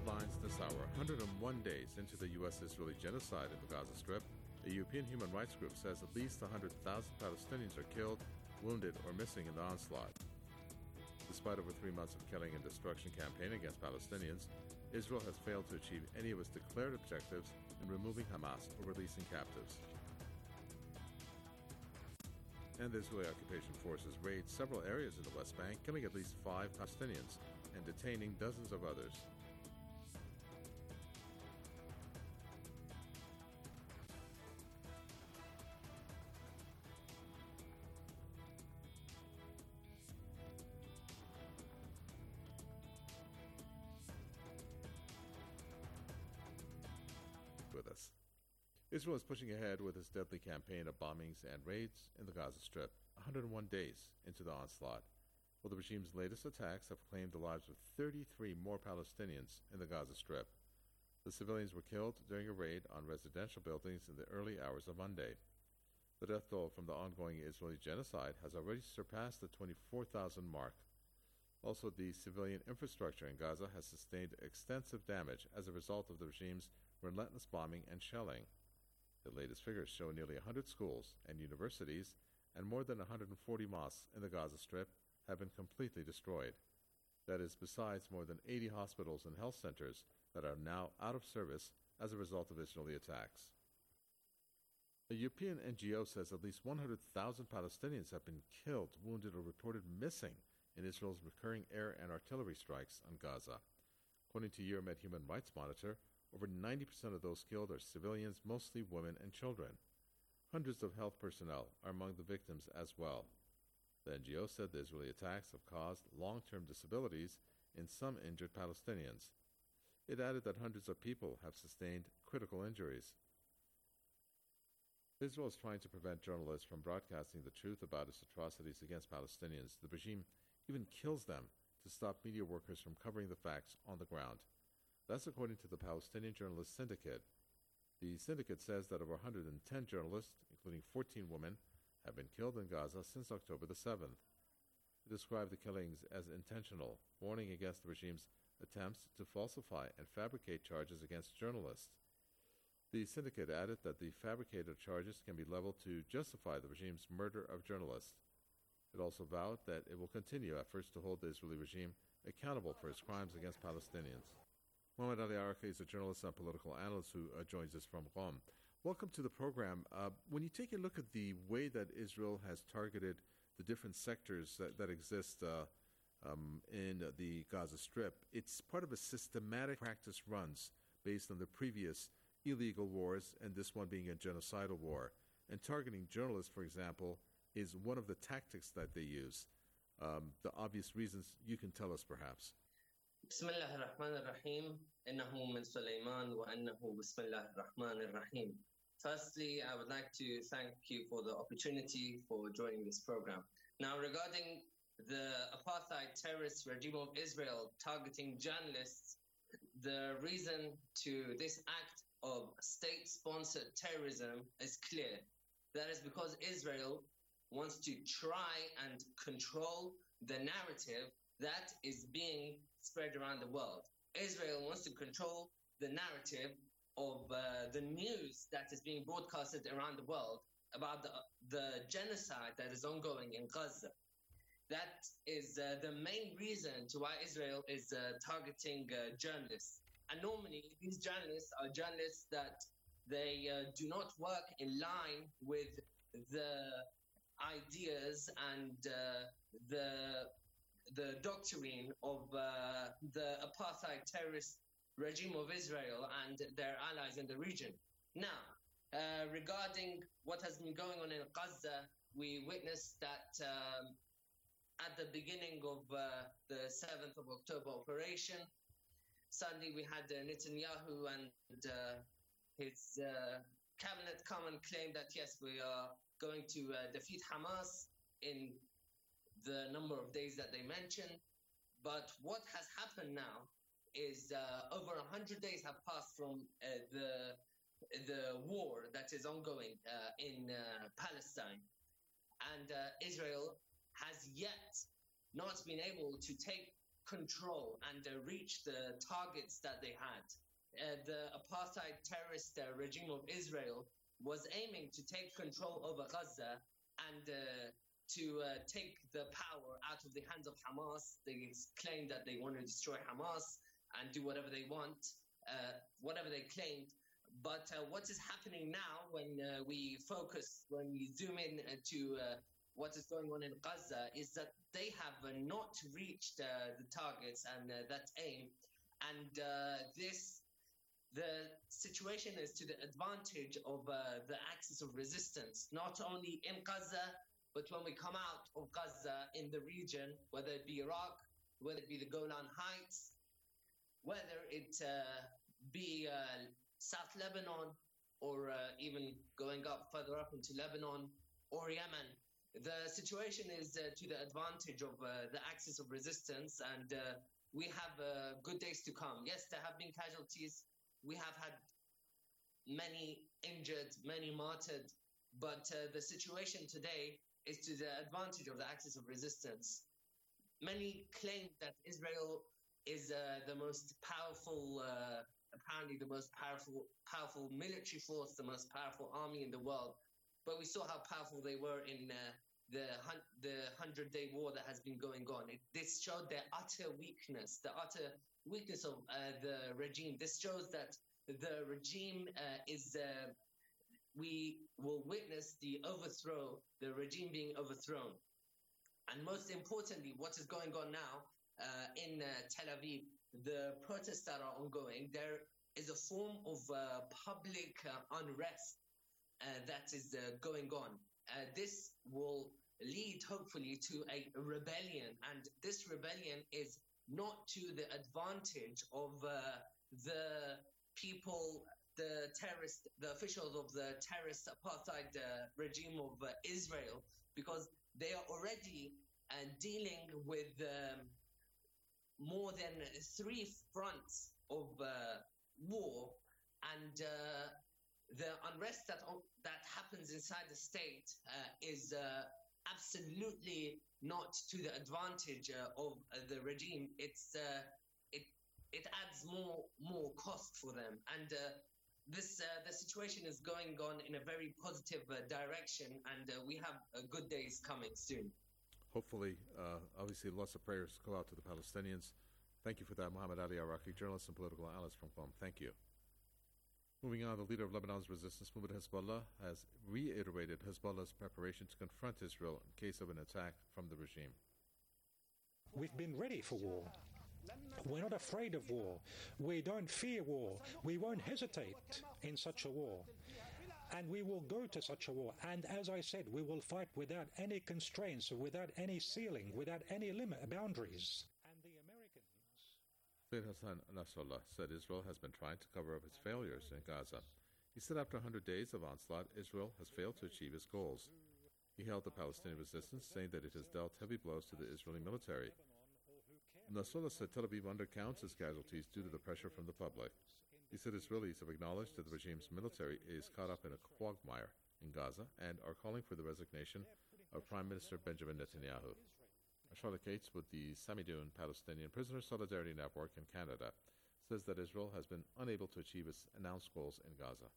headlines this hour. 101 days into the U.S.-Israeli genocide in the Gaza Strip, a European human rights group says at least 100,000 Palestinians are killed, wounded, or missing in the onslaught. Despite over 3 months of killing and destruction campaign against Palestinians, Israel has failed to achieve any of its declared objectives in removing Hamas or releasing captives. And the Israeli occupation forces raid several areas in the West Bank, killing at least 5 Palestinians and detaining dozens of others. With us. Israel is pushing ahead with its deadly campaign of bombings and raids in the Gaza Strip, 101 days into the onslaught. Well, the regime's latest attacks have claimed the lives of 33 more Palestinians in the Gaza Strip. The civilians were killed during a raid on residential buildings in the early hours of Monday. The death toll from the ongoing Israeli genocide has already surpassed the 24,000 mark. Also, the civilian infrastructure in Gaza has sustained extensive damage as a result of the regime's relentless bombing and shelling. The latest figures show nearly 100 schools and universities and more than 140 mosques in the Gaza Strip have been completely destroyed. That is, besides more than 80 hospitals and health centers that are now out of service as a result of Israeli attacks. A European NGO says at least 100,000 Palestinians have been killed, wounded, or reported missing in Israel's recurring air and artillery strikes on Gaza. According to Euromed Human Rights Monitor, over 90% of those killed are civilians, mostly women and children. Hundreds of health personnel are among the victims as well. The NGO said the Israeli attacks have caused long-term disabilities in some injured Palestinians. It added that hundreds of people have sustained critical injuries. Israel is trying to prevent journalists from broadcasting the truth about its atrocities against Palestinians. The regime even kills them to stop media workers from covering the facts on the ground. That's according to the Palestinian Journalists Syndicate. The syndicate says that over 110 journalists, including 14 women, have been killed in Gaza since October the 7th. It described the killings as intentional, warning against the regime's attempts to falsify and fabricate charges against journalists. The syndicate added that the fabricated charges can be leveled to justify the regime's murder of journalists. It also vowed that it will continue efforts to hold the Israeli regime accountable for its crimes against Palestinians. Mohamed Ali Araka is a journalist and political analyst who joins us from Qom. Welcome to the program. When you take a look at the way that Israel has targeted the different sectors that exist in the Gaza Strip, it's part of a systematic practice runs based on the previous illegal wars and this one being a genocidal war. And targeting journalists, for example, is one of the tactics that they use. The obvious reasons you can tell us, perhaps. بسم الله الرحمن الرحيم إنه من سليمان وإنه بسم الله الرحمن الرحيم. Firstly, I would like to thank you for the opportunity for joining this program. Now, regarding the apartheid terrorist regime of Israel targeting journalists, the reason to this act of state-sponsored terrorism is clear. That is because Israel wants to try and control the narrative that is being spread around the world. Israel wants to control the narrative of the news that is being broadcasted around the world about the genocide that is ongoing in Gaza. That is the main reason to why Israel is targeting journalists. And normally, these journalists are journalists that they do not work in line with the ideas and the doctrine of the apartheid terrorist regime of Israel and their allies in the region. Now, regarding what has been going on in Gaza, we witnessed that at the beginning of the 7th of October operation, suddenly we had Netanyahu and his cabinet come and claim that, yes, we are going to defeat Hamas in the number of days that they mentioned. But what has happened now is over 100 days have passed from the war that is ongoing in Palestine. And Israel has yet not been able to take control and reach the targets that they had. The apartheid terrorist regime of Israel was aiming to take control over Gaza and to take the power out of the hands of Hamas. They claimed that they want to destroy Hamas and do whatever they want, whatever they claimed. But what is happening now when we zoom in to what is going on in Gaza is that they have not reached the targets and that aim. And the situation is to the advantage of the axis of resistance, not only in Gaza, but when we come out of Gaza in the region, whether it be Iraq, whether it be the Golan Heights, whether it be South Lebanon, or even going up further up into Lebanon or Yemen. The situation is to the advantage of the axis of resistance, and we have good days to come. Yes, there have been casualties. We have had many injured, many martyred, but the situation today is to the advantage of the axis of resistance. Many claim that Israel is the most powerful, apparently the most powerful military force, the most powerful army in the world. But we saw how powerful they were in the 100-day war that has been going on. This showed their utter weakness, the utter weakness of the regime. This shows that the regime we will witness the overthrow, the regime being overthrown. And most importantly, what is going on now in Tel Aviv, the protests that are ongoing, there is a form of public unrest that is going on. This will lead, hopefully, to a rebellion. And this rebellion is not to the advantage of the people, the terrorists, the officials of the terrorist apartheid regime of Israel, because they are already dealing with more than 3 fronts of war, and the unrest that happens inside the state is absolutely not to the advantage of the regime. It adds more cost for them, and the situation is going on in a very positive direction, and we have good days coming soon. Hopefully, obviously, lots of prayers go out to the Palestinians. Thank you for that, Muhammad Ali Araki, journalist and political analyst from Qom. Thank you. Moving on, the leader of Lebanon's resistance movement, Hezbollah, has reiterated Hezbollah's preparation to confront Israel in case of an attack from the regime. We've been ready for war. We're not afraid of war. We don't fear war. We won't hesitate in such a war. And we will go to such a war. And as I said, we will fight without any constraints, without any ceiling, without any boundaries. And the Americans... Sayyid Hassan Nasrallah said Israel has been trying to cover up its failures in Gaza. He said after 100 days of onslaught, Israel has failed to achieve its goals. He hailed the Palestinian resistance, saying that it has dealt heavy blows to the Israeli military. Nasrallah said Tel Aviv undercounts its casualties due to the pressure from the public. He said Israelis have acknowledged that the regime's military is caught up in a quagmire in Gaza and are calling for the resignation of Prime Minister Benjamin Netanyahu. Charlotte Cates with the Samidoun Palestinian Prisoner Solidarity Network in Canada says that Israel has been unable to achieve its announced goals in Gaza.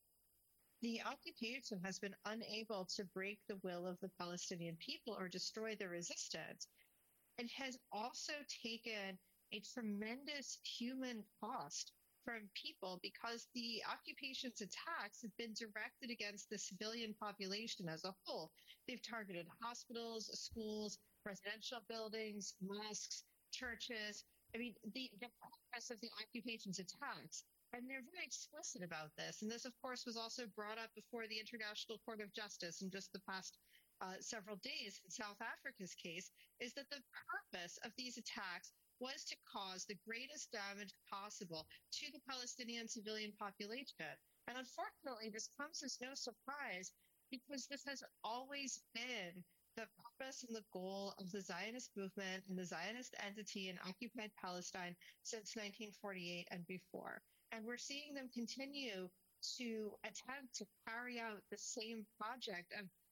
The occupation has been unable to break the will of the Palestinian people or destroy the resistance. It has also taken a tremendous human cost from people because the occupation's attacks have been directed against the civilian population as a whole. They've targeted hospitals, schools, residential buildings, mosques, churches. I mean, the purpose of the occupation's attacks, and they're very explicit about this. And this, of course, was also brought up before the International Court of Justice in just the past several days in South Africa's case, is that the purpose of these attacks was to cause the greatest damage possible to the Palestinian civilian population. And unfortunately, this comes as no surprise because this has always been the purpose and the goal of the Zionist movement and the Zionist entity in occupied Palestine since 1948 and before. And we're seeing them continue to attempt to carry out the same project of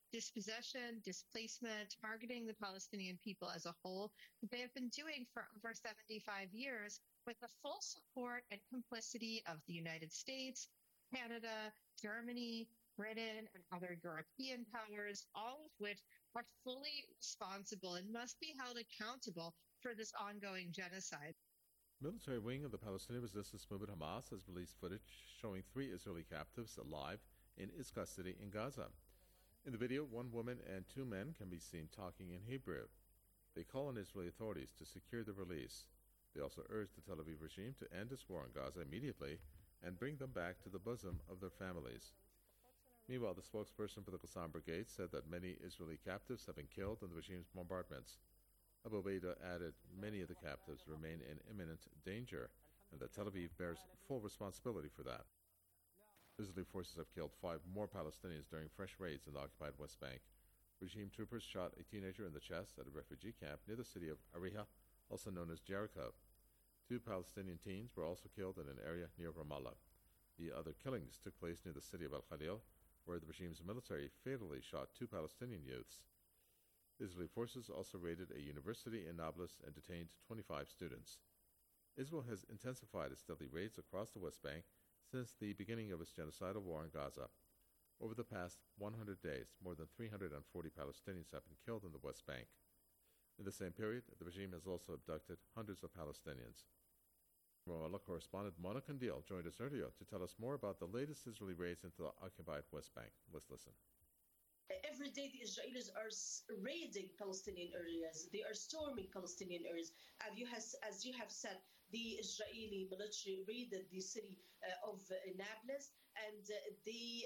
dispossession, displacement, targeting the Palestinian people as a whole, that they have been doing for over 75 years with the full support and complicity of the United States, Canada, Germany, Britain, and other European powers, all of which are fully responsible and must be held accountable for this ongoing genocide. Military wing of the Palestinian resistance movement Hamas has released footage showing 3 Israeli captives alive in its custody in Gaza. In the video, 1 woman and 2 men can be seen talking in Hebrew. They call on Israeli authorities to secure the release. They also urge the Tel Aviv regime to end its war on Gaza immediately and bring them back to the bosom of their families. Meanwhile, the spokesperson for the Qassam Brigade said that many Israeli captives have been killed in the regime's bombardments. Abu Ubaidah added many of the captives remain in imminent danger and that Tel Aviv bears full responsibility for that. Israeli forces have killed 5 more Palestinians during fresh raids in the occupied West Bank. Regime troopers shot a teenager in the chest at a refugee camp near the city of Ariha, also known as Jericho. 2 Palestinian teens were also killed in an area near Ramallah. The other killings took place near the city of Al-Khalil, where the regime's military fatally shot 2 Palestinian youths. Israeli forces also raided a university in Nablus and detained 25 students. Israel has intensified its deadly raids across the West Bank since the beginning of its genocidal war in Gaza. Over the past 100 days, more than 340 Palestinians have been killed in the West Bank. In the same period, the regime has also abducted hundreds of Palestinians. Ramallah correspondent Mona Kandil joined us earlier to tell us more about the latest Israeli raids into the occupied West Bank. Let's listen. Every day the Israelis are raiding Palestinian areas. They are storming Palestinian areas. As you have said, the Israeli military raided the city of Nablus, and they,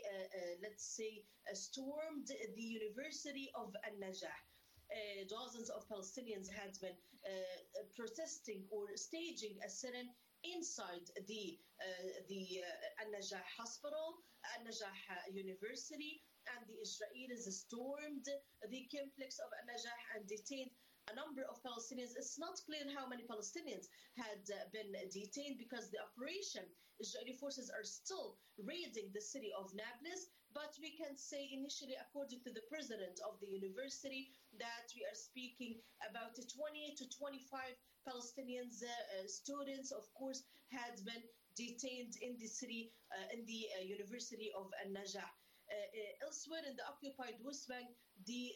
stormed the University of Al-Najah. Dozens of Palestinians had been protesting or staging a sit-in inside the Al-Najah hospital, Al-Najah University, and the Israelis stormed the complex of Al-Najah and detained a number of Palestinians. It's not clear how many Palestinians had been detained because the operation, Israeli forces are still raiding the city of Nablus, but we can say initially, according to the president of the university, that we are speaking about 20 to 25 Palestinian students, of course, had been detained in the city, in the University of Al-Najah. Elsewhere in the occupied West Bank, the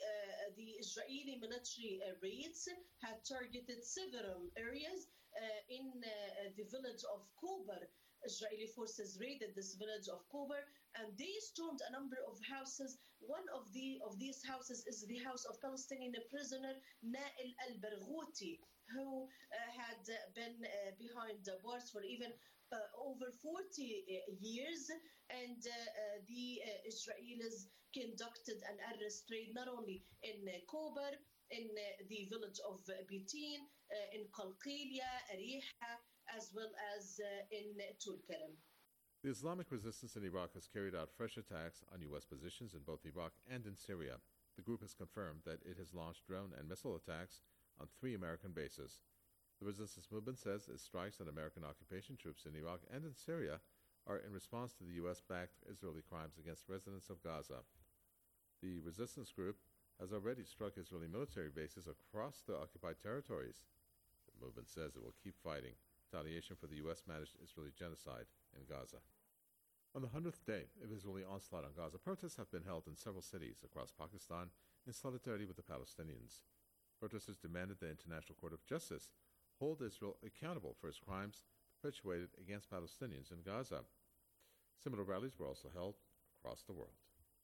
Israeli military raids had targeted several areas in the village of Kober. Israeli forces raided this village of Kober, and they stormed a number of houses. One of these houses is the house of Palestinian prisoner Nail al-Barghouti, who had been behind bars for even over 40 years, and the Israelis conducted an arrest raid not only in Kober, in the village of Bitin, in Qalqilia, Ariha, as well as in Tulkarem. The Islamic resistance in Iraq has carried out fresh attacks on U.S. positions in both Iraq and in Syria. The group has confirmed that it has launched drone and missile attacks on 3 American bases. The resistance movement says its strikes on American occupation troops in Iraq and in Syria are in response to the U.S.-backed Israeli crimes against residents of Gaza. The resistance group has already struck Israeli military bases across the occupied territories. The movement says it will keep fighting retaliation for the U.S.-managed Israeli genocide in Gaza. On the 100th day of Israeli onslaught on Gaza, protests have been held in several cities across Pakistan in solidarity with the Palestinians. Protesters demanded the International Court of Justice hold Israel accountable for its crimes perpetuated against Palestinians in Gaza. Similar rallies were also held across the world.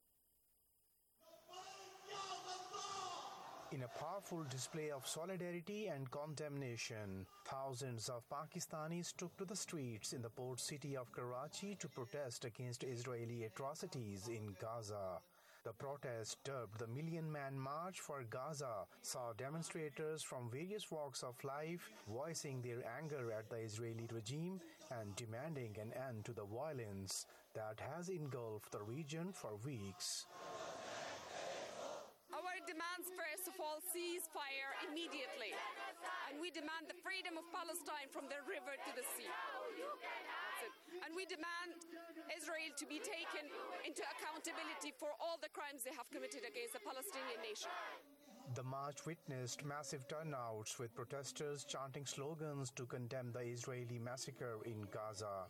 In a powerful display of solidarity and condemnation, thousands of Pakistanis took to the streets in the port city of Karachi to protest against Israeli atrocities in Gaza. The protest, dubbed the Million Man March for Gaza, saw demonstrators from various walks of life voicing their anger at the Israeli regime and demanding an end to the violence that has engulfed the region for weeks. Our demands, first of all, ceasefire immediately. And we demand the freedom of Palestine from the river to the sea. That's it. And we demand Israel to be taken into accountability for all the crimes they have committed against the Palestinian nation. The march witnessed massive turnouts with protesters chanting slogans to condemn the Israeli massacre in Gaza.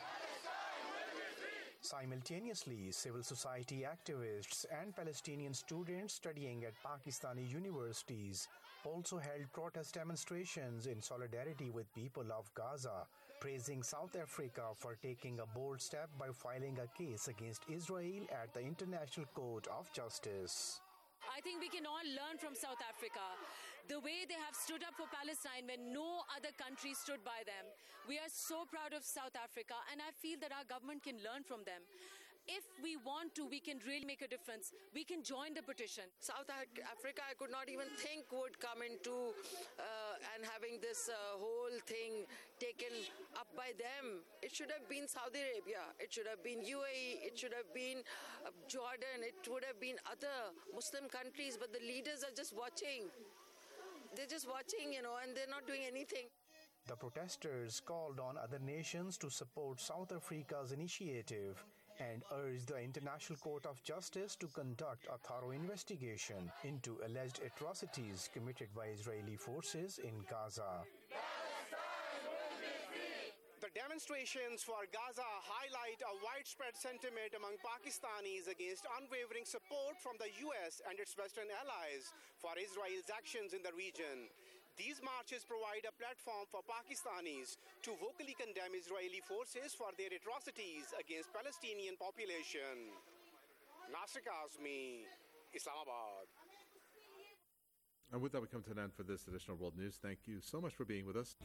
Simultaneously, civil society activists and Palestinian students studying at Pakistani universities also held protest demonstrations in solidarity with people of Gaza, praising South Africa for taking a bold step by filing a case against Israel at the International Court of Justice. I think we can all learn from South Africa, the way they have stood up for Palestine when no other country stood by them. We are so proud of South Africa, and I feel that our government can learn from them. If we want to, we can really make a difference. We can join the petition. South Africa, I could not even think would come into and having this whole thing taken up by them. It should have been Saudi Arabia. It should have been UAE. It should have been Jordan. It would have been other Muslim countries. But the leaders are just watching. They're just watching, and they're not doing anything. The protesters called on other nations to support South Africa's initiative and urged the International Court of Justice to conduct a thorough investigation into alleged atrocities committed by Israeli forces in Gaza. The demonstrations for Gaza highlight a widespread sentiment among Pakistanis against unwavering support from the US and its Western allies for Israel's actions in the region. These marches provide a platform for Pakistanis to vocally condemn Israeli forces for their atrocities against Palestinian population. Nasir Kazmi, Islamabad. And with that, we come to an end for this edition of World News. Thank you so much for being with us.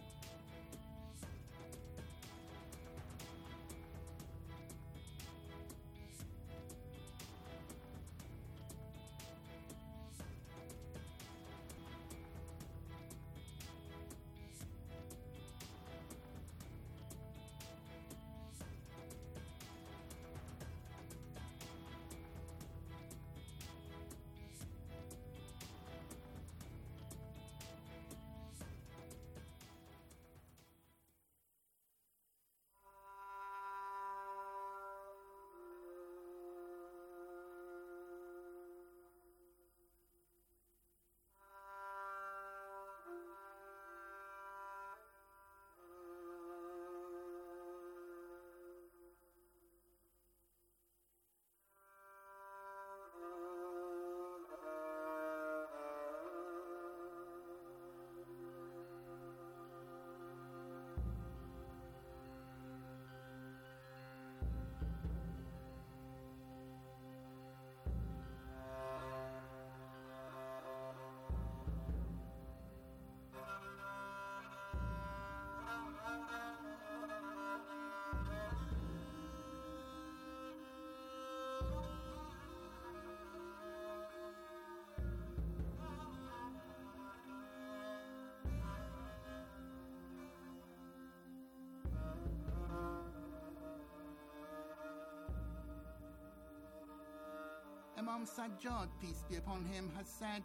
Imam Sajjad, peace be upon him, has said,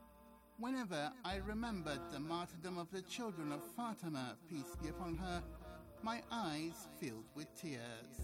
"Whenever I remembered the martyrdom of the children of Fatima, peace be upon her, my eyes filled with tears."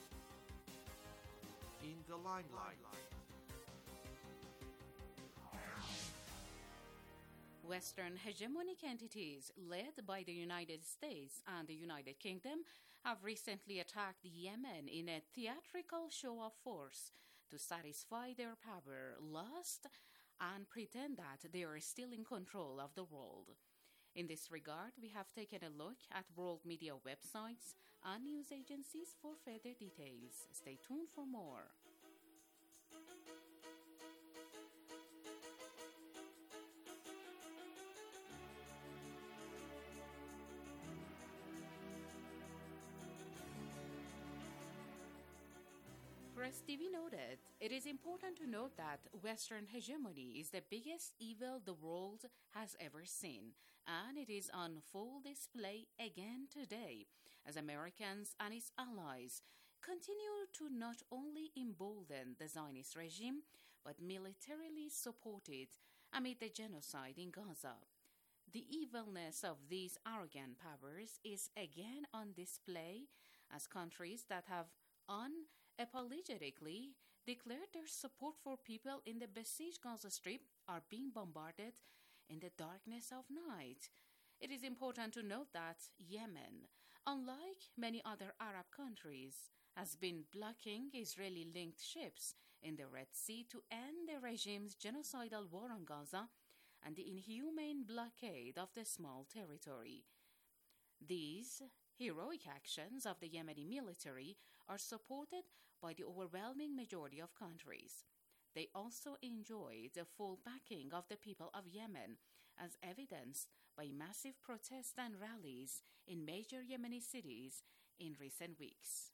In the limelight. Western hegemonic entities led by the United States and the United Kingdom have recently attacked Yemen in a theatrical show of force to satisfy their power, lust, and pretend that they are still in control of the world. In this regard, we have taken a look at world media websites and news agencies for further details. Stay tuned for more. Press TV noted, it is important to note that Western hegemony is the biggest evil the world has ever seen, and it is on full display again today as Americans and its allies continue to not only embolden the Zionist regime, but militarily support it amid the genocide in Gaza. The evilness of these arrogant powers is again on display as countries that have unapologetically declared their support for people in the besieged Gaza Strip are being bombarded in the darkness of night. It is important to note that Yemen, unlike many other Arab countries, has been blocking Israeli-linked ships in the Red Sea to end the regime's genocidal war on Gaza and the inhumane blockade of the small territory. These heroic actions of the Yemeni military are supported by the overwhelming majority of countries. They also enjoy the full backing of the people of Yemen, as evidenced by massive protests and rallies in major Yemeni cities in recent weeks.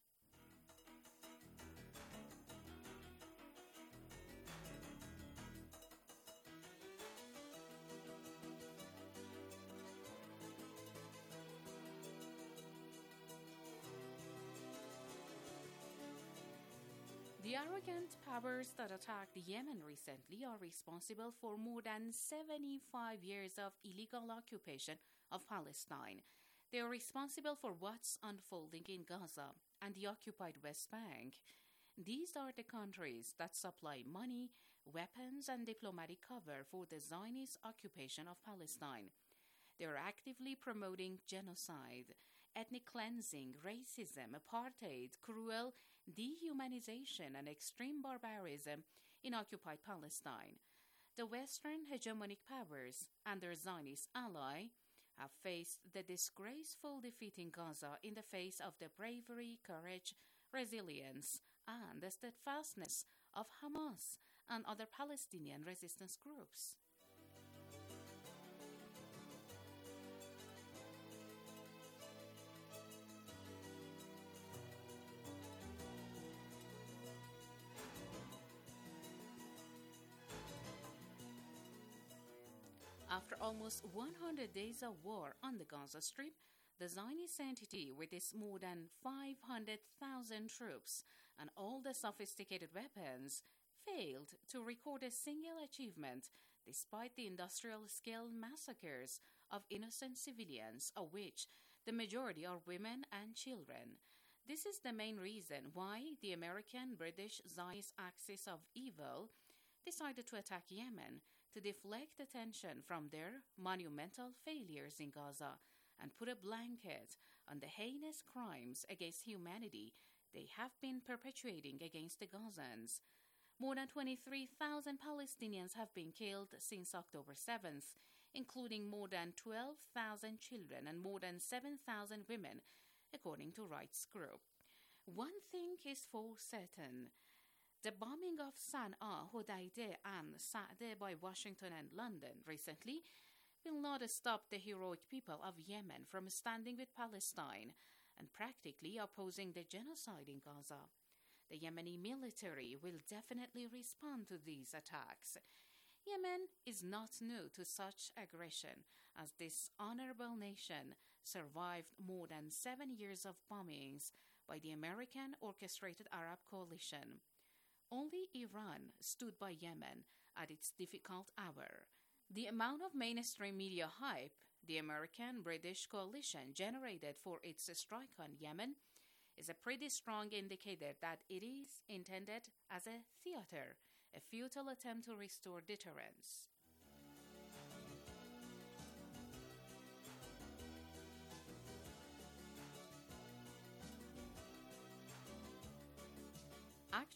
The arrogant powers that attacked Yemen recently are responsible for more than 75 years of illegal occupation of Palestine. They are responsible for what's unfolding in Gaza and the occupied West Bank. These are the countries that supply money, weapons, and diplomatic cover for the Zionist occupation of Palestine. They are actively promoting genocide, ethnic cleansing, racism, apartheid, cruel dehumanization, and extreme barbarism in occupied Palestine. The Western hegemonic powers and their Zionist ally have faced the disgraceful defeat in Gaza in the face of the bravery, courage, resilience, and the steadfastness of Hamas and other Palestinian resistance groups. After almost 100 days of war on the Gaza Strip, the Zionist entity, with its more than 500,000 troops and all the sophisticated weapons, failed to record a single achievement despite the industrial-scale massacres of innocent civilians, of which the majority are women and children. This is the main reason why the American-British Zionist axis of evil decided to attack Yemen to deflect attention from their monumental failures in Gaza and put a blanket on the heinous crimes against humanity they have been perpetuating against the Gazans. More than 23,000 Palestinians have been killed since October 7th, including more than 12,000 children and more than 7,000 women, according to Rights Group. One thing is for certain. The bombing of Sana'a, Hodeidah, and Sa'dah by Washington and London recently will not stop the heroic people of Yemen from standing with Palestine and practically opposing the genocide in Gaza. The Yemeni military will definitely respond to these attacks. Yemen is not new to such aggression, as this honorable nation survived more than 7 years of bombings by the American-orchestrated Arab coalition. Only Iran stood by Yemen at its difficult hour. The amount of mainstream media hype the American-British coalition generated for its strike on Yemen is a pretty strong indicator that it is intended as a theater, a futile attempt to restore deterrence.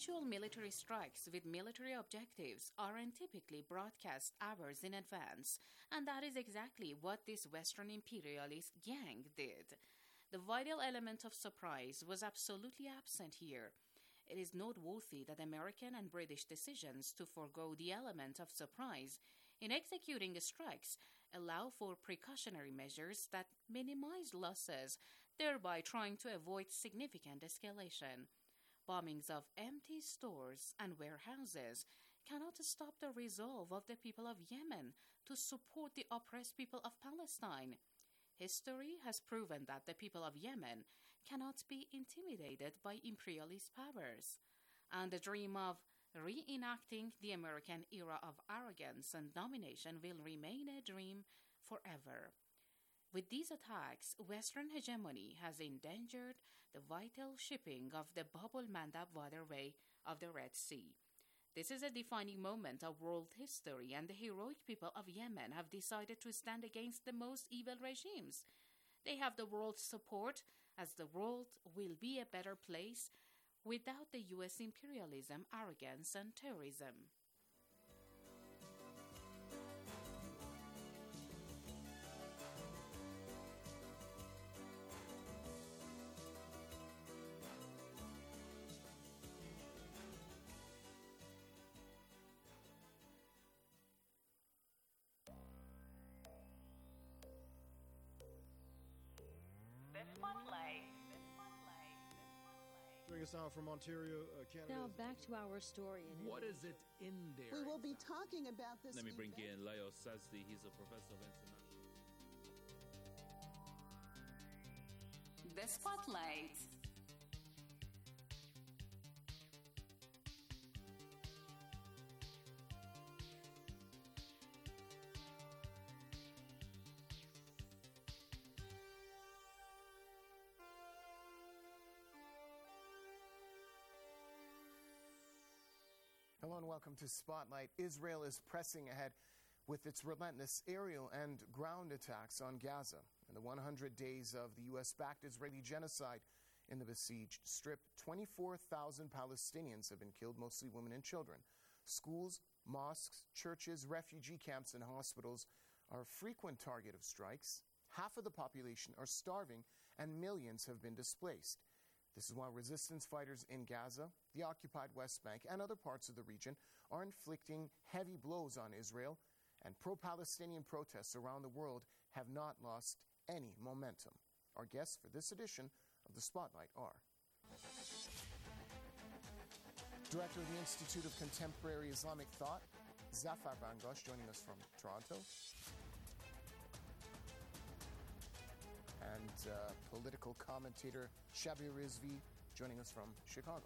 Actual military strikes with military objectives aren't typically broadcast hours in advance, and that is exactly what this Western imperialist gang did. The vital element of surprise was absolutely absent here. It is noteworthy that American and British decisions to forego the element of surprise in executing the strikes allow for precautionary measures that minimize losses, thereby trying to avoid significant escalation. Bombings of empty stores and warehouses cannot stop the resolve of the people of Yemen to support the oppressed people of Palestine. History has proven that the people of Yemen cannot be intimidated by imperialist powers, and the dream of reenacting the American era of arrogance and domination will remain a dream forever. With these attacks, Western hegemony has endangered the vital shipping of the Bab el-Mandab waterway of the Red Sea. This is a defining moment of world history, and the heroic people of Yemen have decided to stand against the most evil regimes. They have the world's support, as the world will be a better place without the U.S. imperialism, arrogance, and terrorism. Joining us now from Ontario, Canada. Now back to our story. What is it in there? We will be talking about this. Let me bring in Leo Sazdi. He's a professor of international. The Spotlight. Hello and welcome to Spotlight. Israel is pressing ahead with its relentless aerial and ground attacks on Gaza. In the 100 days of the U.S.-backed Israeli genocide in the besieged Strip, 24,000 Palestinians have been killed, mostly women and children. Schools, mosques, churches, refugee camps, and hospitals are a frequent target of strikes. Half of the population are starving, and millions have been displaced. This is while resistance fighters in Gaza, the occupied West Bank, and other parts of the region are inflicting heavy blows on Israel, and pro-Palestinian protests around the world have not lost any momentum. Our guests for this edition of the Spotlight are Director of the Institute of Contemporary Islamic Thought, Zafar Bangosh, joining us from Toronto, and political commentator Shabir Rizvi, joining us from Chicago.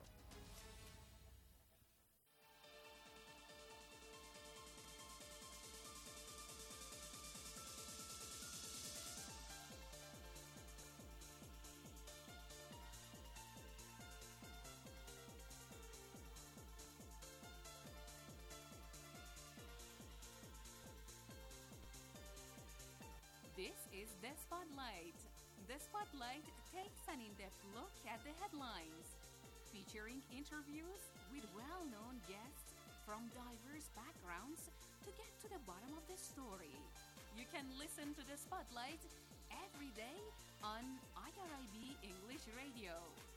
This is The Spotlight. The Spotlight takes an in-depth look at the headlines, featuring interviews with well-known guests from diverse backgrounds to get to the bottom of the story. You can listen to The Spotlight every day on IRIB English Radio.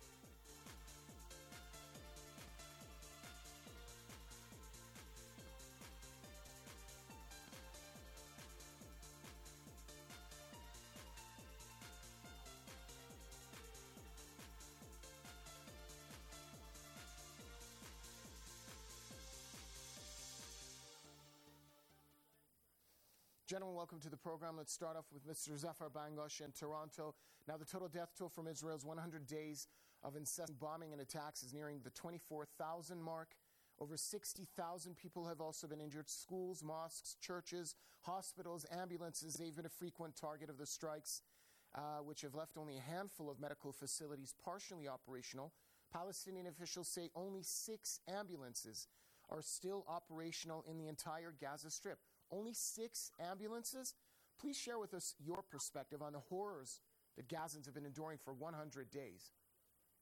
Gentlemen, welcome to the program. Let's start off with Mr. Zafar Bangosh in Toronto. Now, the total death toll from Israel's 100 days of incessant bombing and attacks is nearing the 24,000 mark. Over 60,000 people have also been injured. Schools, mosques, churches, hospitals, ambulances, they've been a frequent target of the strikes, which have left only a handful of medical facilities partially operational. Palestinian officials say only 6 ambulances are still operational in the entire Gaza Strip. Only 6 ambulances? Please share with us your perspective on the horrors that Gazans have been enduring for 100 days.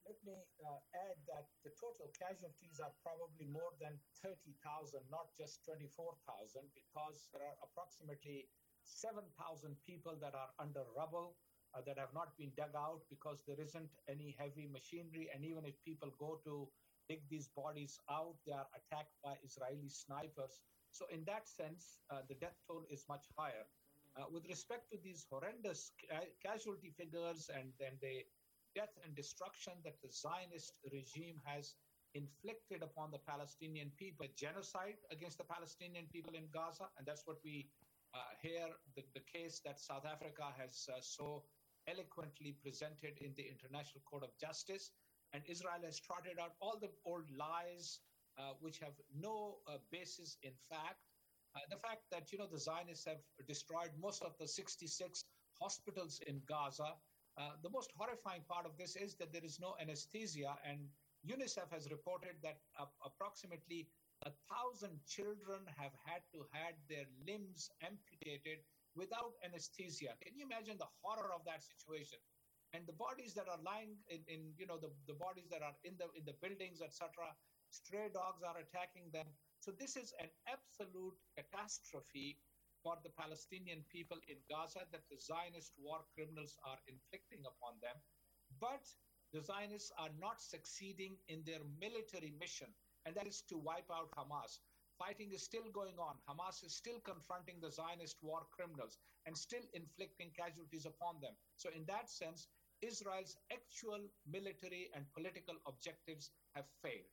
let me add that the total casualties are probably more than 30,000, not just 24,000, because there are approximately 7,000 people that are under rubble that have not been dug out because there isn't any heavy machinery. And even if people go to dig these bodies out, they are attacked by Israeli snipers. So in that sense, the death toll is much higher. With respect to these horrendous casualty figures and then the death and destruction that the Zionist regime has inflicted upon the Palestinian people, genocide against the Palestinian people in Gaza, and that's what we hear, the case that South Africa has so eloquently presented in the International Court of Justice. And Israel has trotted out all the old lies which have no basis in fact. The fact that, the Zionists have destroyed most of the 66 hospitals in Gaza. The most horrifying part of this is that there is no anesthesia, and UNICEF has reported that approximately 1,000 children have had to have their limbs amputated without anesthesia. Can you imagine the horror of that situation? And the bodies that are lying in the bodies that are in the buildings, etc., stray dogs are attacking them. So this is an absolute catastrophe for the Palestinian people in Gaza that the Zionist war criminals are inflicting upon them. But the Zionists are not succeeding in their military mission, and that is to wipe out Hamas. Fighting is still going on. Hamas is still confronting the Zionist war criminals and still inflicting casualties upon them. So in that sense, Israel's actual military and political objectives have failed.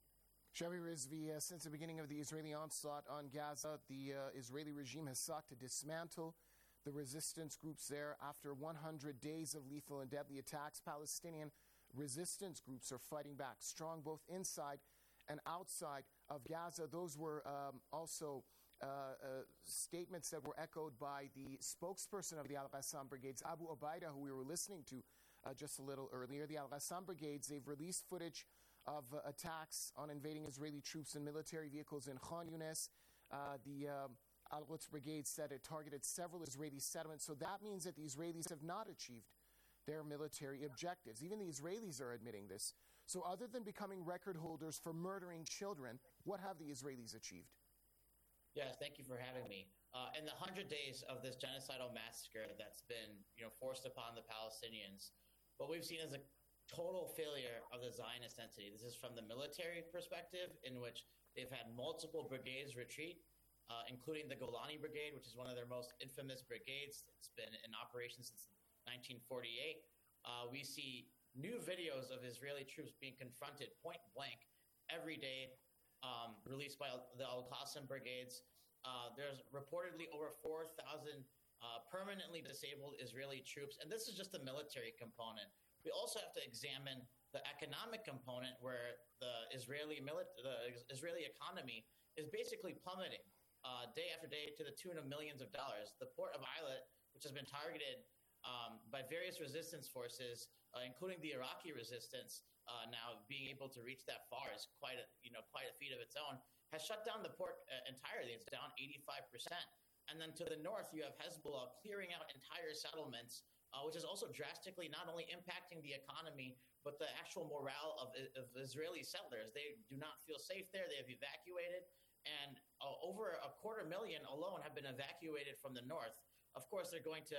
Shabby Rizvi, since the beginning of the Israeli onslaught on Gaza, the Israeli regime has sought to dismantle the resistance groups there. After 100 days of lethal and deadly attacks, Palestinian resistance groups are fighting back strong both inside and outside of Gaza. Those were also statements that were echoed by the spokesperson of the Al-Qassam Brigades, Abu Ubaida, who we were listening to just a little earlier. The Al-Qassam Brigades, they've released footage of attacks on invading Israeli troops and military vehicles in Khan Yunis. The Al-Quds Brigade said it targeted several Israeli settlements. So that means that the Israelis have not achieved their military objectives. Even the Israelis are admitting this. So other than becoming record holders for murdering children, what have the Israelis achieved? Yes, thank you for having me. In the 100 days of this genocidal massacre that's been, forced upon the Palestinians, what we've seen is a total failure of the Zionist entity. This is from the military perspective, in which they've had multiple brigades retreat, including the Golani Brigade, which is one of their most infamous brigades. It's been in operation since 1948. We see new videos of Israeli troops being confronted point blank every day, released by the Al-Qassam Brigades. There's reportedly over 4,000 permanently disabled Israeli troops, and this is just the military component. We also have to examine the economic component, where the Israeli economy is basically plummeting day after day to the tune of millions of dollars. The port of Eilat, which has been targeted by various resistance forces, including the Iraqi resistance, now being able to reach that far is quite a feat of its own, has shut down the port entirely. It's down 85%. And then to the north, you have Hezbollah clearing out entire settlements, which is also drastically not only impacting the economy, but the actual morale of Israeli settlers. They do not feel safe there. They have evacuated, and over 250,000 alone have been evacuated from the north. Of course, they're going to,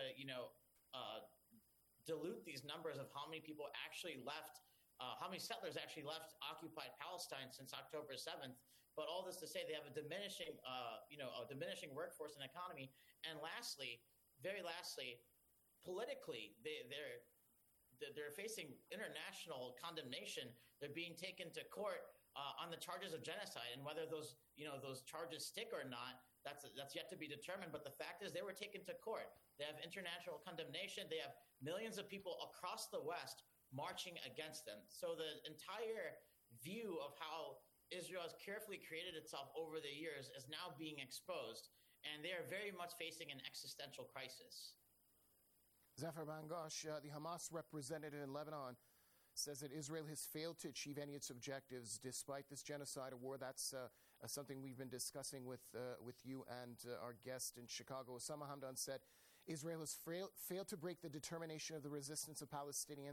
dilute these numbers of how many people actually left, how many settlers actually left occupied Palestine since October 7th. But all this to say, they have a diminishing workforce and economy. And lastly, very lastly, politically, they're facing international condemnation. They're being taken to court on the charges of genocide, and whether those charges stick or not, that's yet to be determined. But the fact is, they were taken to court. They have international condemnation. They have millions of people across the West marching against them. So the entire view of how Israel has carefully created itself over the years is now being exposed, and they are very much facing an existential crisis. Zafar Bangosh, the Hamas representative in Lebanon, says that Israel has failed to achieve any of its objectives despite this genocide war. That's something we've been discussing with you and our guest in Chicago. Osama Hamdan said Israel has failed to break the determination of the resistance of Palestinians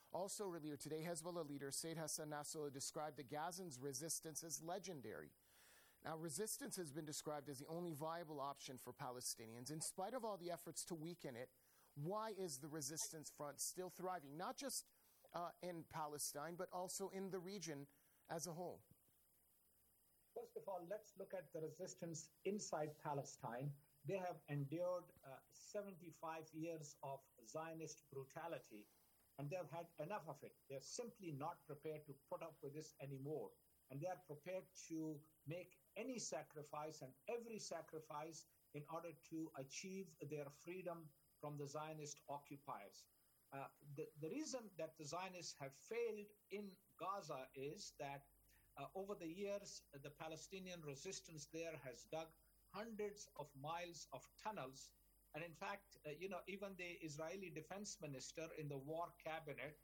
Also earlier today, Hezbollah leader Said Hassan Nasrallah described the Gazans' resistance as legendary. Now, resistance has been described as the only viable option for Palestinians. In spite of all the efforts to weaken it, why is the resistance front still thriving, not just in Palestine, but also in the region as a whole? First of all, let's look at the resistance inside Palestine. They have endured 75 years of Zionist brutality, and they've had enough of it. They're simply not prepared to put up with this anymore. And they are prepared to make any sacrifice and every sacrifice in order to achieve their freedom from the Zionist occupiers. The reason that the Zionists have failed in Gaza is that over the years, the Palestinian resistance there has dug hundreds of miles of tunnels. And in fact, even the Israeli defense minister in the war cabinet,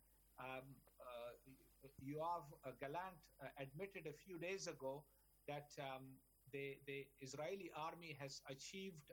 Yoav Gallant, admitted a few days ago that the Israeli army has achieved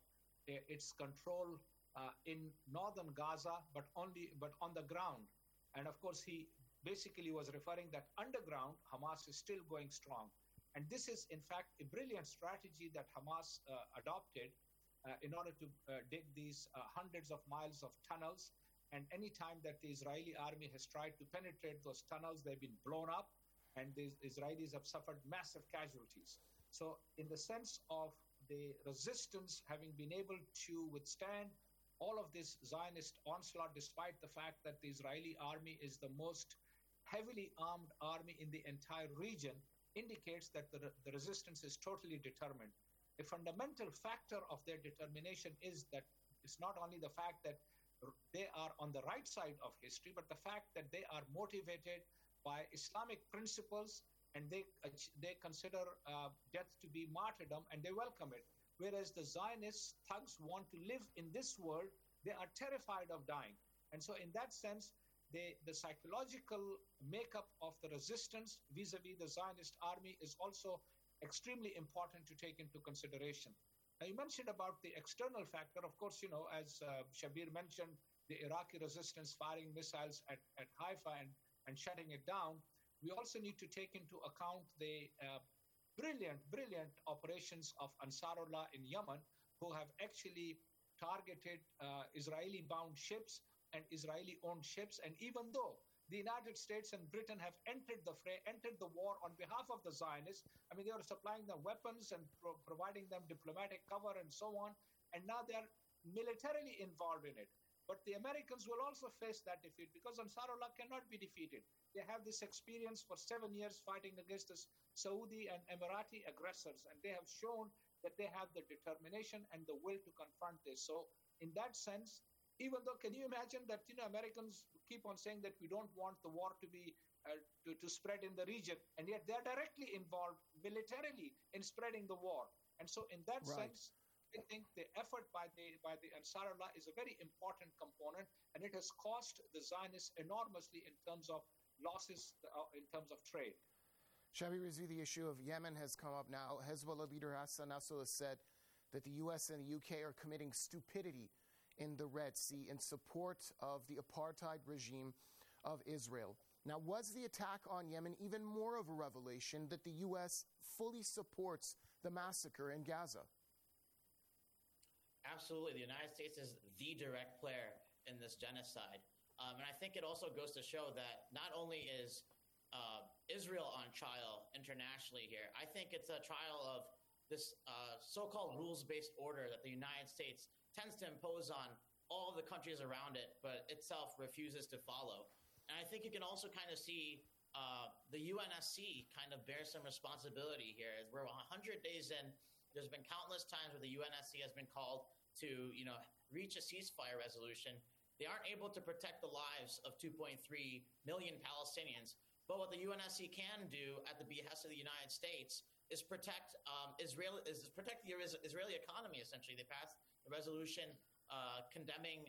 its control in northern Gaza, but on the ground. And of course, he basically was referring that underground, Hamas is still going strong. And this is, in fact, a brilliant strategy that Hamas adopted in order to dig these hundreds of miles of tunnels. And any time that the Israeli army has tried to penetrate those tunnels, they've been blown up, and the Israelis have suffered massive casualties. So in the sense of the resistance having been able to withstand all of this Zionist onslaught, despite the fact that the Israeli army is the most heavily armed army in the entire region, indicates that the resistance is totally determined. A fundamental factor of their determination is that it's not only the fact that they are on the right side of history, but the fact that they are motivated by Islamic principles, and they consider death to be martyrdom, and they welcome it. Whereas the Zionist thugs want to live in this world, they are terrified of dying. And so in that sense, the psychological makeup of the resistance vis-a-vis the Zionist army is also extremely important to take into consideration. Now, you mentioned about the external factor. Of course, as Shabir mentioned, the Iraqi resistance firing missiles at Haifa and shutting it down. We also need to take into account the brilliant operations of Ansarullah in Yemen, who have actually targeted Israeli-bound ships and Israeli-owned ships. And even though the United States and Britain have entered the war on behalf of the Zionists, I mean, they were supplying them weapons and providing them diplomatic cover and so on, and now they are militarily involved in it. But the Americans will also face that defeat, because Ansarullah cannot be defeated. They have this experience for 7 years fighting against the Saudi and Emirati aggressors, and they have shown that they have the determination and the will to confront this. So in that sense, even though, can you imagine that Americans keep on saying that we don't want the war to be to spread in the region, and yet they're directly involved militarily in spreading the war. And so in that sense, I think the effort by the Ansarullah is a very important component, and it has cost the Zionists enormously in terms of losses in terms of trade. Shabir Rizvi, the issue of Yemen has come up now. Hezbollah leader Hassan Nasrallah said that the U.S. and the UK are committing stupidity in the Red Sea in support of the apartheid regime of Israel. Now, was the attack on Yemen even more of a revelation that the U.S. fully supports the massacre in Gaza? Absolutely. The United States is the direct player in this genocide. And I think it also goes to show that not only is Israel on trial internationally here, I think it's a trial of this so-called rules-based order that the United States tends to impose on all of the countries around it, but itself refuses to follow. And I think you can also kind of see the UNSC kind of bear some responsibility here. As we're 100 days in, there's been countless times where the UNSC has been called to, reach a ceasefire resolution. They aren't able to protect the lives of 2.3 million Palestinians. But what the UNSC can do at the behest of the United States is protect the Israeli economy. Essentially, they passed a resolution condemning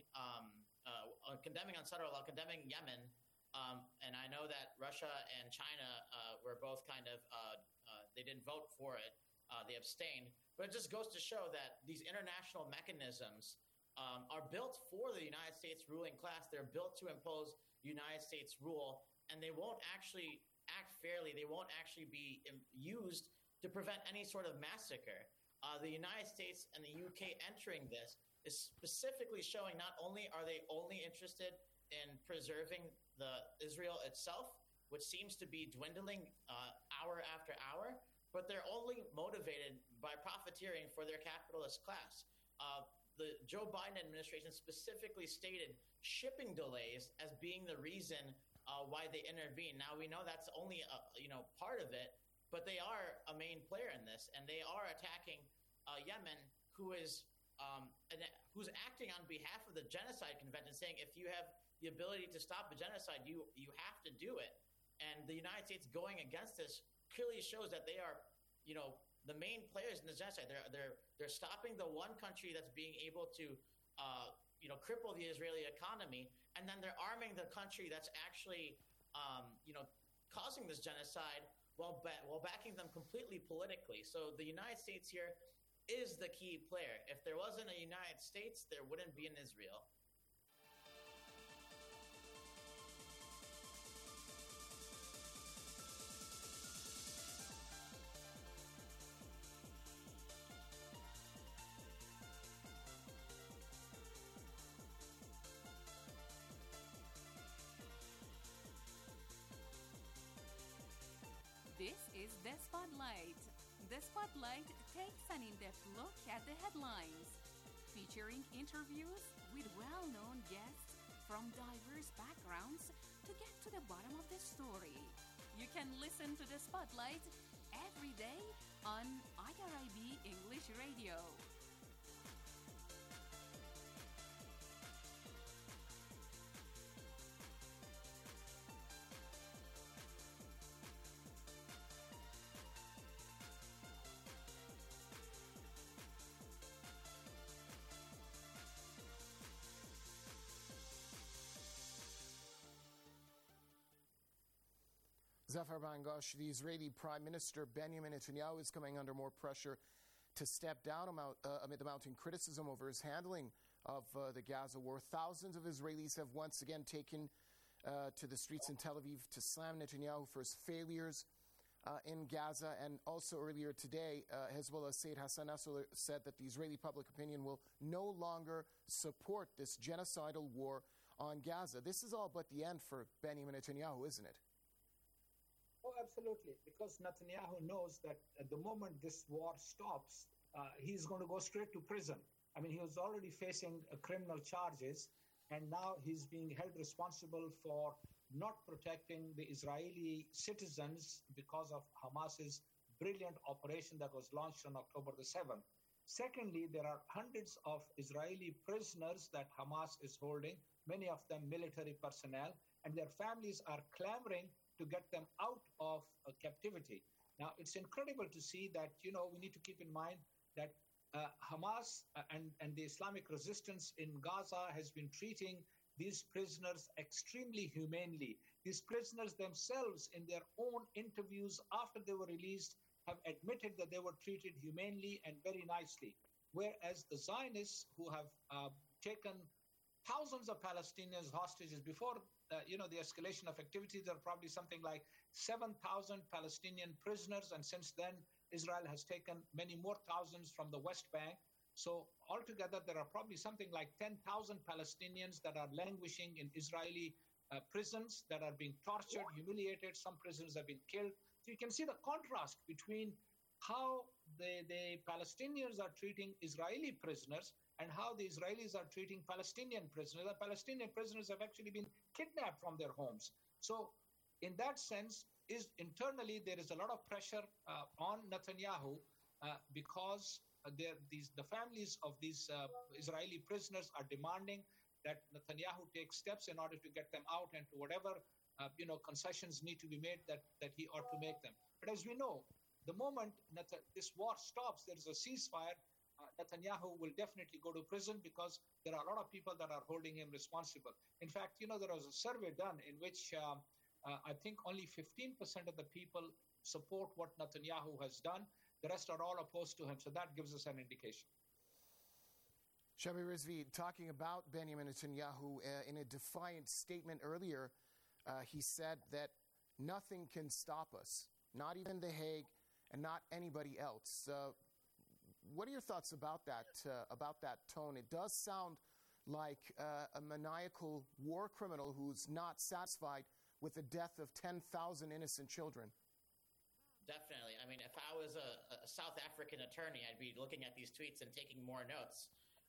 Ansarullah, condemning Yemen, and I know that Russia and China were both kind of they didn't vote for it, they abstained. But it just goes to show that these international mechanisms are built for the United States ruling class. They're built to impose United States rule, and they won't actually act fairly. They won't actually be used to prevent any sort of massacre. The United States and the UK entering this is specifically showing not only are they only interested in preserving the Israel itself, which seems to be dwindling hour after hour, but they're only motivated by profiteering for their capitalist class. The Joe Biden administration specifically stated shipping delays as being the reason why they intervene. Now, we know that's only part of it, but they are a main player in this, and they are attacking Yemen, who's acting on behalf of the Genocide Convention, saying if you have the ability to stop a genocide, you have to do it. And the United States going against this clearly shows that they are, the main players in the genocide. They're stopping the one country that's being able to, cripple the Israeli economy, and then they're arming the country that's actually, causing this genocide while backing them completely politically. So the United States here is the key player. If there wasn't a United States, there wouldn't be an Israel. This is The Spotlight. The Spotlight takes an in-depth look at the headlines, featuring interviews with well-known guests from diverse backgrounds to get to the bottom of the story. You can listen to The Spotlight every day on IRIB English Radio. Zafar Bangosh, the Israeli Prime Minister Benjamin Netanyahu is coming under more pressure to step down amid the mounting criticism over his handling of the Gaza war. Thousands of Israelis have once again taken to the streets in Tel Aviv to slam Netanyahu for his failures in Gaza. And also earlier today, Hezbollah's Sayyid Hassan Nasrallah said that the Israeli public opinion will no longer support this genocidal war on Gaza. This is all but the end for Benjamin Netanyahu, isn't it? Oh, absolutely, because Netanyahu knows that at the moment this war stops, he's going to go straight to prison. I mean, he was already facing criminal charges, and now he's being held responsible for not protecting the Israeli citizens because of Hamas's brilliant operation that was launched on October the 7th. Secondly, there are hundreds of Israeli prisoners that Hamas is holding, many of them military personnel, and their families are clamoring to get them out of captivity. Now, it's incredible to see that, we need to keep in mind that Hamas and the Islamic resistance in Gaza has been treating these prisoners extremely humanely. These prisoners themselves, in their own interviews after they were released, have admitted that they were treated humanely and very nicely. Whereas the Zionists, who have taken thousands of Palestinians hostages before the escalation of activities, there are probably something like 7,000 Palestinian prisoners, and since then Israel has taken many more thousands from the West Bank. So altogether there are probably something like 10,000 Palestinians that are languishing in Israeli prisons, that are being tortured, humiliated. Some prisoners have been killed. So you can see the contrast between how the Palestinians are treating Israeli prisoners and how the Israelis are treating Palestinian prisoners. The Palestinian prisoners have actually been kidnapped from their homes. So in that sense, internally there is a lot of pressure on Netanyahu because the families of these Israeli prisoners are demanding that Netanyahu take steps in order to get them out, and to whatever concessions need to be made that he ought to make them. But as we know, the moment this war stops, there is a ceasefire, Netanyahu will definitely go to prison because there are a lot of people that are holding him responsible. In fact, there was a survey done in which I think only 15% of the people support what Netanyahu has done. The rest are all opposed to him. So that gives us an indication. Shabir Rizvi, talking about Benjamin Netanyahu, in a defiant statement earlier, he said that nothing can stop us, not even The Hague and not anybody else. What are your thoughts about that tone? It does sound like a maniacal war criminal who's not satisfied with the death of 10,000 innocent children. Definitely. I mean, if I was a South African attorney, I'd be looking at these tweets and taking more notes.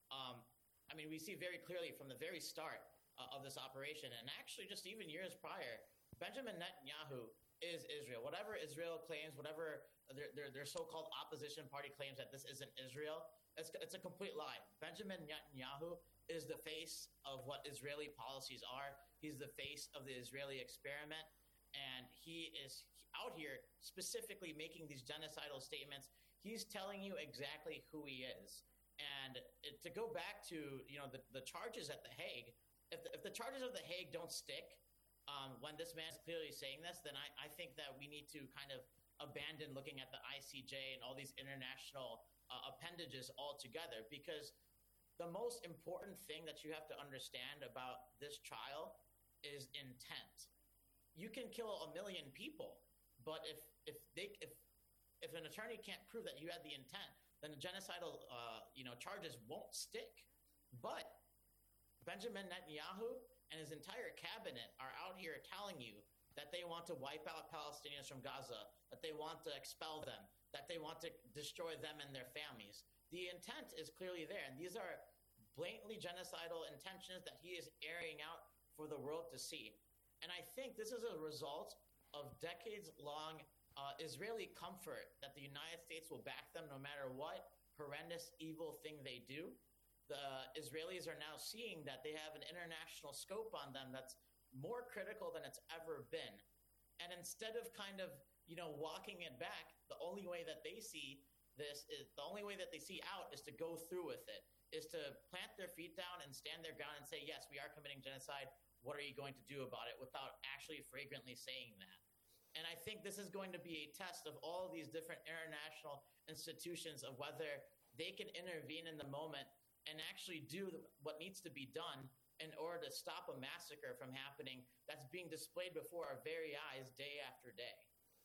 I mean, we see very clearly from the very start of this operation, and actually just even years prior, Benjamin Netanyahu is Israel. Whatever Israel claims, whatever their so-called opposition party claims that this isn't Israel, it's a complete lie. Benjamin Netanyahu is the face of what Israeli policies are. He's the face of the Israeli experiment, and he is out here specifically making these genocidal statements. He's telling you exactly who he is. And to go back to the charges at The Hague, if the charges of The Hague don't stick when this man is clearly saying this, then I think that we need to kind of abandon looking at the ICJ and all these international appendages altogether, because the most important thing that you have to understand about this trial is intent. You can kill 1 million people, but if an attorney can't prove that you had the intent, then the genocidal charges won't stick. But Benjamin Netanyahu and his entire cabinet are out here telling you that they want to wipe out Palestinians from Gaza, that they want to expel them, that they want to destroy them and their families. The intent is clearly there, and these are blatantly genocidal intentions that he is airing out for the world to see. And I think this is a result of decades-long Israeli comfort that the United States will back them no matter what horrendous, evil thing they do. The Israelis are now seeing that they have an international scope on them that's more critical than it's ever been. And instead of kind of, walking it back, the only way that they see out is to go through with it, is to plant their feet down and stand their ground and say, yes, we are committing genocide. What are you going to do about it, without actually flagrantly saying that? And I think this is going to be a test of all these different international institutions of whether they can intervene in the moment and actually do what needs to be done in order to stop a massacre from happening that's being displayed before our very eyes day after day.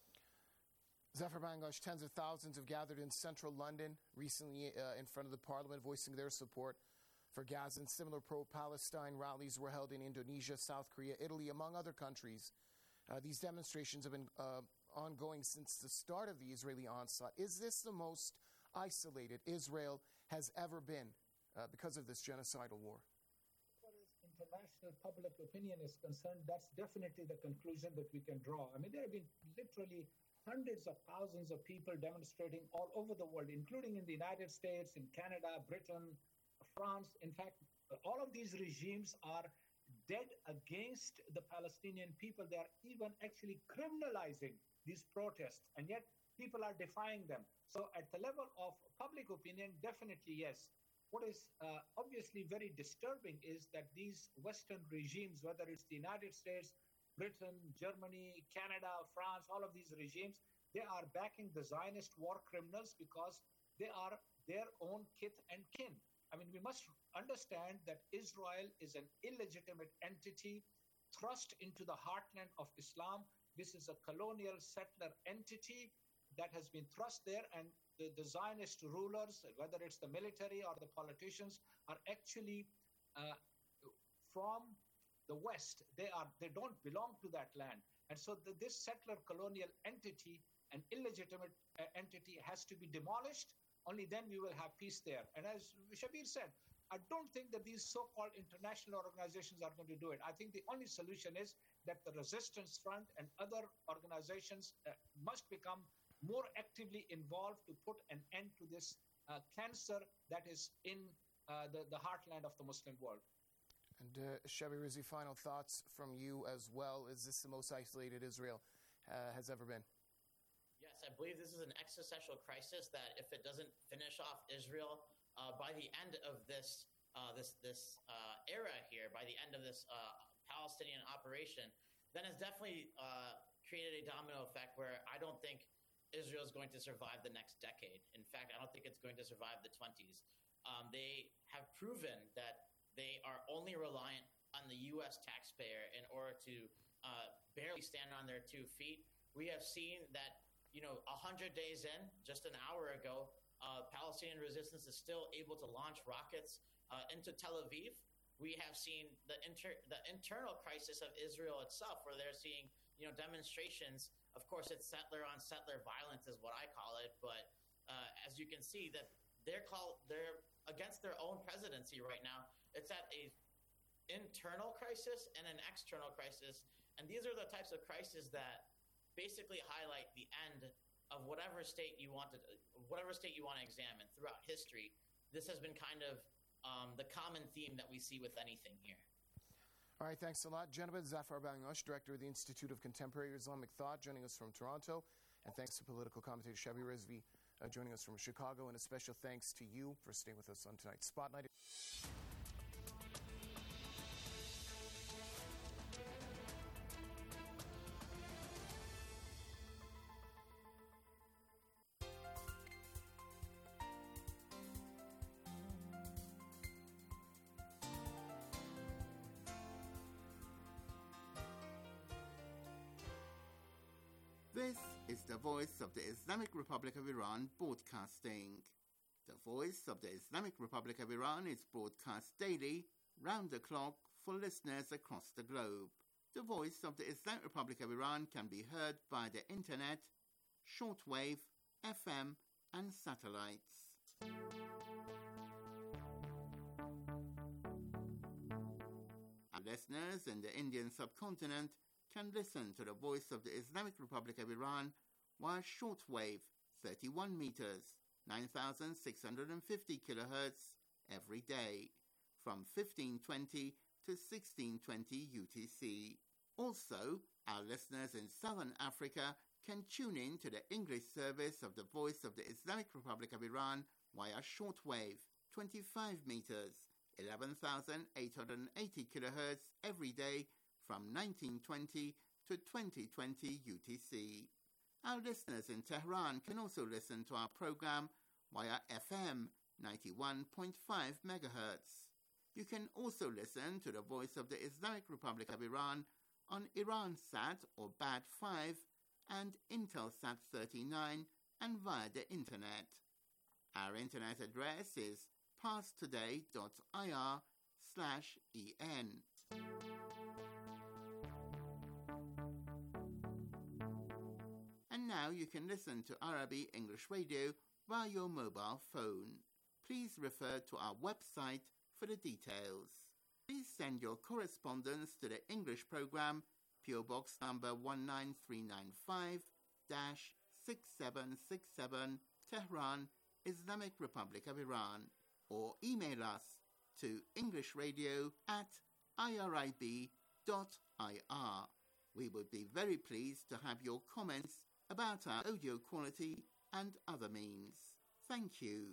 Zafar Bangosh, tens of thousands have gathered in central London recently in front of the parliament, voicing their support for Gaza. And similar pro-Palestine rallies were held in Indonesia, South Korea, Italy, among other countries. These demonstrations have been ongoing since the start of the Israeli onslaught. Is this the most isolated Israel has ever been because of this genocidal war? As far as international public opinion is concerned, that's definitely the conclusion that we can draw. I mean, there have been literally hundreds of thousands of people demonstrating all over the world, including in the United States, in Canada, Britain, France. In fact, all of these regimes are dead against the Palestinian people. They are even actually criminalizing these protests, and yet people are defying them. So at the level of public opinion, definitely yes. What is obviously very disturbing is that these Western regimes, whether it's the United States, Britain, Germany, Canada, France, all of these regimes, they are backing the Zionist war criminals because they are their own kith and kin. I mean, we must understand that Israel is an illegitimate entity thrust into the heartland of Islam. This is a colonial settler entity that has been thrust there, and the Zionist rulers, whether it's the military or the politicians, are actually from the West. They don't belong to that land. And so this settler colonial entity, an illegitimate entity, has to be demolished. Only then we will have peace there. And as Shabir said, I don't think that these so-called international organizations are going to do it. I think the only solution is that the Resistance Front and other organizations must become more actively involved to put an end to this cancer that is in the heartland of the Muslim world. And Shabir Rizvi, final thoughts from you as well. Is this the most isolated Israel has ever been? Yes, I believe this is an existential crisis that if it doesn't finish off Israel by the end of this era here, by the end of this Palestinian operation, then it's definitely created a domino effect where I don't think Israel is going to survive the next decade. In fact, I don't think it's going to survive the 20s. they have proven that they are only reliant on the U.S. taxpayer in order to barely stand on their 2 feet. We have seen that, 100 days in, just an hour ago, Palestinian resistance is still able to launch rockets into Tel Aviv. We have seen the internal crisis of Israel itself, where they're seeing, demonstrations. Of course, it's settler on settler violence is what I call it. But as you can see, that they're against their own presidency right now. It's at a internal crisis and an external crisis, and these are the types of crises that basically highlight the end of whatever state you want to examine throughout history. This has been kind of the common theme that we see with anything here. All right, thanks a lot. Janabad Zafar Bangosh, Director of the Institute of Contemporary Islamic Thought, joining us from Toronto. And thanks to political commentator Shabir Rizvi, joining us from Chicago. And a special thanks to you for staying with us on tonight's Spotlight. This is the Voice of the Islamic Republic of Iran broadcasting. The Voice of the Islamic Republic of Iran is broadcast daily, round the clock, for listeners across the globe. The Voice of the Islamic Republic of Iran can be heard via the internet, shortwave, FM, and satellites. Our listeners in the Indian subcontinent can listen to the Voice of the Islamic Republic of Iran via shortwave 31 meters, 9,650 kilohertz every day from 1520 to 1620 UTC. Also, our listeners in Southern Africa can tune in to the English service of the Voice of the Islamic Republic of Iran via shortwave 25 meters, 11,880 kilohertz every day from 1920 to 2020 UTC. Our listeners in Tehran can also listen to our program via FM 91.5 MHz. You can also listen to the Voice of the Islamic Republic of Iran on Iransat or BAD5 and Intelsat 39 and via the Internet. Our Internet address is parstoday.ir/en. And now you can listen to Arabi English Radio via your mobile phone. Please refer to our website for the details. Please send your correspondence to the English program, PO Box number 19395-6767, Tehran, Islamic Republic of Iran, or email us to englishradio@irib.ir. We would be very pleased to have your comments about our audio quality and other means. Thank you.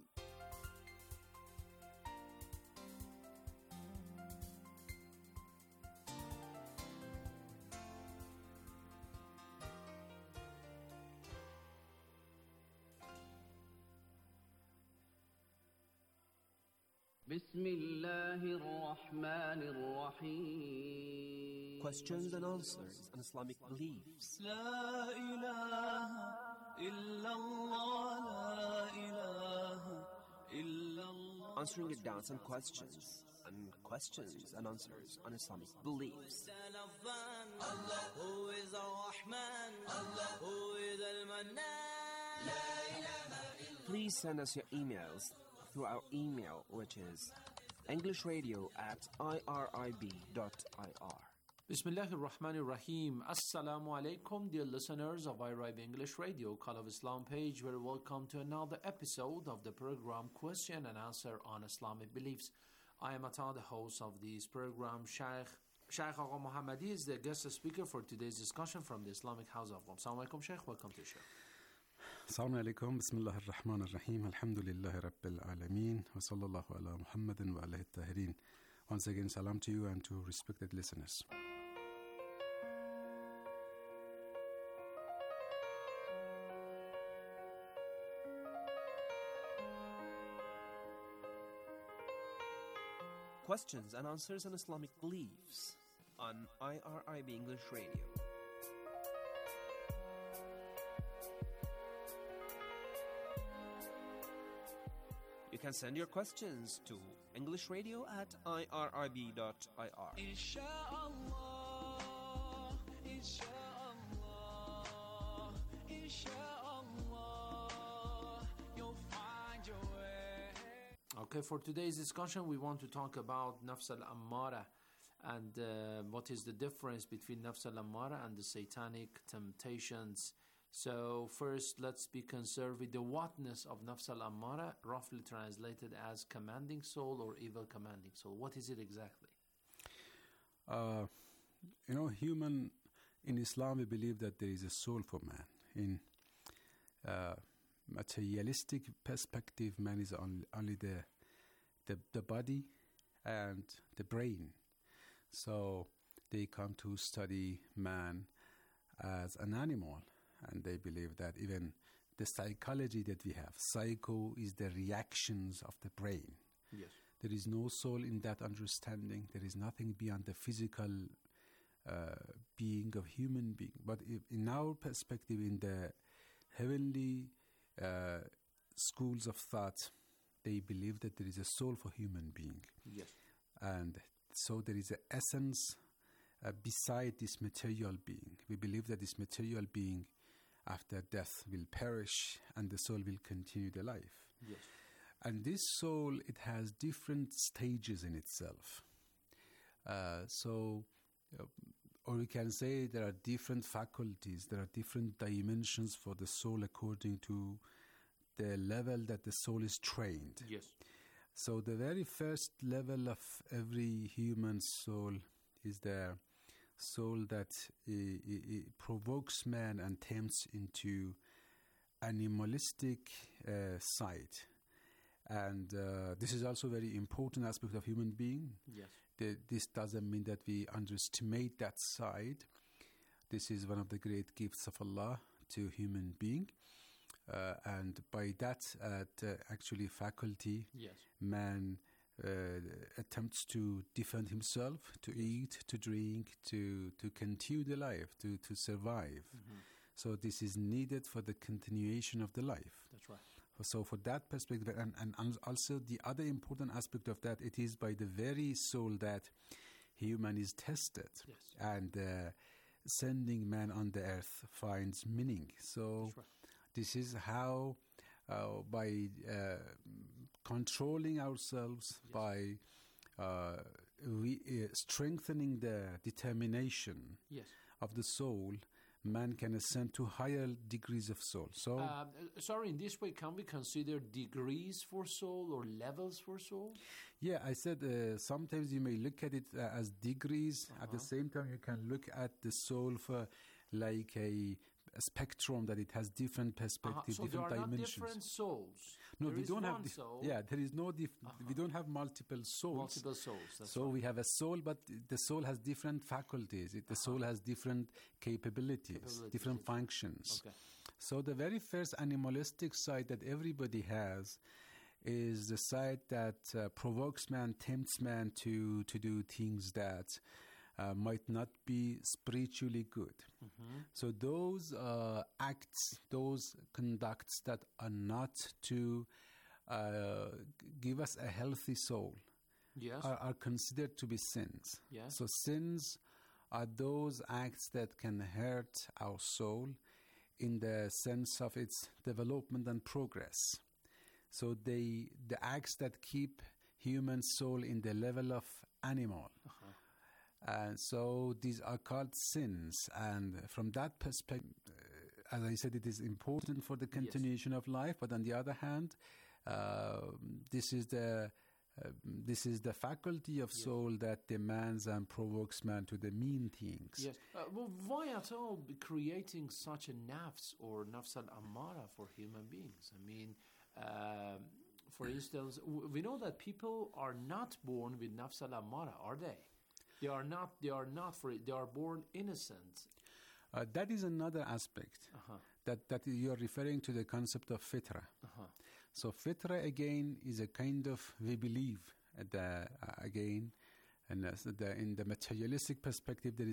Questions and answers on Islamic beliefs. Answering your doubts and questions and answers on Islamic beliefs. Please send us your emails through our email, which is englishradio@irib.ir. Bismillah ar-Rahman ar-Rahim. Assalamu alaikum, dear listeners of IRIB English Radio, Call of Islam page. Very welcome to another episode of the program Question and Answer on Islamic Beliefs. I am Ata, the host of this program. Sheikh Agha Muhammadi is the guest speaker for today's discussion from the Islamic House of Qom. Assalamu alaikum, Sheikh. Welcome to the show. Assalamu alaikum, Bismillah ar-Rahman ar-Rahim, Alhamdulillahi Rabbil Alameen, wa sallallahu ala Muhammadin wa alayhi tahirin. Once again, salam to you and to respected listeners. questions and answers on Islamic beliefs on IRIB English Radio. You can send your questions to englishradio@irib.ir. Okay, for today's discussion, we want to talk about Nafs al-Ammara and what is the difference between Nafs al-Ammara and the satanic temptations. So first, let's be concerned with the whatness of Nafs al-Ammara, roughly translated as commanding soul or evil commanding soul. What is it exactly? Human, in Islam, we believe that there is a soul for man. In materialistic perspective, man is only the body and the brain. So they come to study man as an animal, and they believe that even the psychology that we have, psycho is the reactions of the brain. Yes. There is no soul in that understanding. There is nothing beyond the physical being of human being. But in our perspective, in the heavenly schools of thought, they believe that there is a soul for human being. Yes. And so there is an essence beside this material being. We believe that this material being after death will perish and the soul will continue the life. Yes. And this soul, it has different stages in itself. Or we can say there are different faculties, there are different dimensions for the soul according to the level that the soul is trained. Yes. So the very first level of every human soul is the soul that provokes man and tempts into animalistic side. And this is also a very important aspect of human being. Yes. This doesn't mean that we underestimate that side. This is one of the great gifts of Allah to human being. And by that actually faculty, yes, man attempts to defend himself, to eat, to drink, to continue the life, to survive. Mm-hmm. So this is needed for the continuation of the life. That's right. So for that perspective, and also the other important aspect of that, it is by the very soul that human is tested. Yes. And sending man on the earth finds meaning. So right, this is how by controlling ourselves, yes, by strengthening the determination, yes, of the soul, man can ascend to higher degrees of soul. So, sorry, in this way, can we consider degrees for soul or levels for soul? Yeah, I said sometimes you may look at it as degrees. At the same time, you can look at the soul for like a spectrum, that it has different perspectives, so different there are dimensions. Not different souls. No, there we is don't one have. Soul. Yeah, there is no. We don't have multiple souls. Multiple souls. That's so right. we have a soul, but the soul has different faculties. The soul has different capabilities, different functions. Okay. So the very first animalistic side that everybody has is the side that provokes man, tempts man to do things that might not be spiritually good. Mm-hmm. So those acts, those conducts that are not to give us a healthy soul, yes, are considered to be sins. Yes. So sins are those acts that can hurt our soul in the sense of its development and progress. So the acts that keep human soul in the level of animal. And so these are called sins. And from that perspective, as I said, it is important for the continuation of life. But on the other hand, this is the faculty of soul that demands and provokes man to the mean things. Yes. Well, why at all be creating such a nafs or nafs al-ammara for human beings? I mean, for instance, we know that people are not born with nafs al-ammara, are they? They are not. They are not for it. They are born innocent. That is another aspect. That you are referring to the concept of fitra. So fitra again is a kind of, we believe, again, and in the materialistic perspective, there is